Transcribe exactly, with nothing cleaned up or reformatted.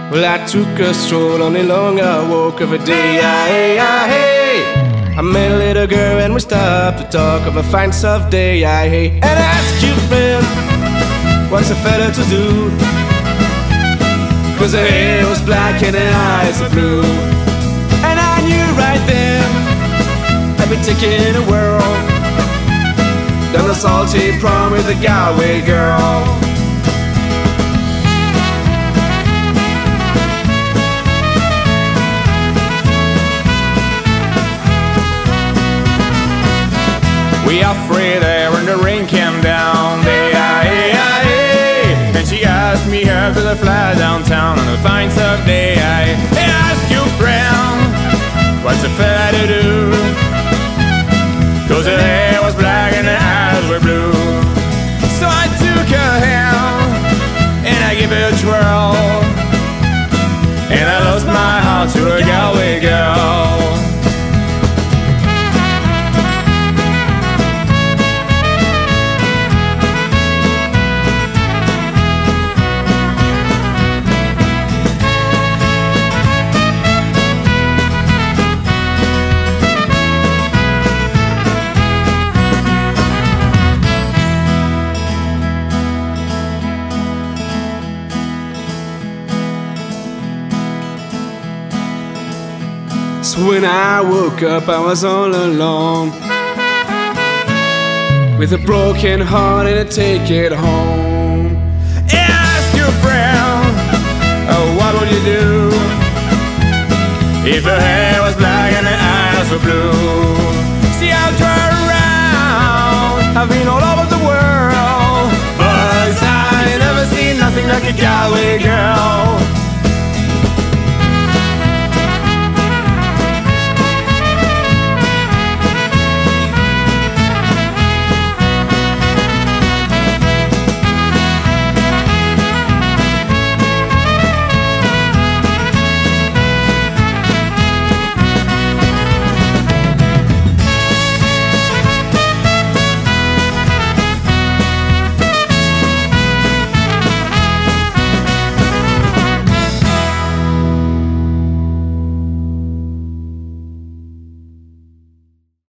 Well, I took a stroll on a longer walk of a day. Ah, hey, ah, hey. I met a little girl and we stopped to talk of a fine soft day. Ah, hey. And I asked you, friend, what's a fella to do? Cause her hair was black and her eyes were blue. And I knew right then I'd be taking a whirl down the salty prom with a Galway girl. We are free there when the rain came down. Hey, hey, hey. And she asked me how could I fly downtown on a fine soft day. I asked you, friend, what's a fella to do? Cause her hair was black and her eyes were blue. So I took her hand and I gave her a twirl, and I lost my heart to a Galway girl. So when I woke up, I was all alone, with a broken heart and a take it home. Ask your friend, oh, what would you do if her hair was black and her eyes were blue?